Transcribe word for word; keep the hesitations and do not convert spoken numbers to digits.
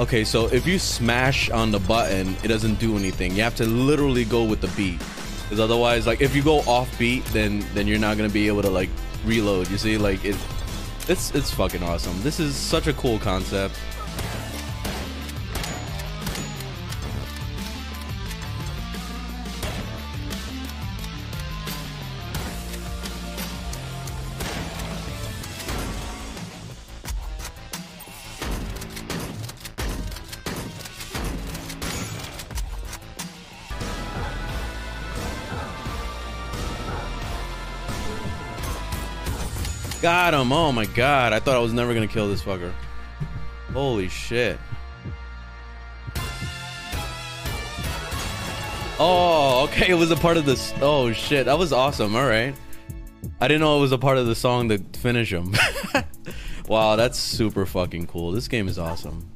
Okay, so if you smash on the button, it doesn't do anything. You have to literally go with the beat, because otherwise, like, if you go off beat, then then you're not gonna be able to like reload. You see, like it, it's it's fucking awesome. This is such a cool concept. Got him. Oh my god, I thought I was never gonna kill this fucker. Holy shit. Oh, okay, it was a part of this. Oh shit, that was awesome. All right, I didn't know it was a part of the song to finish him. Wow, that's super fucking cool. This game is awesome.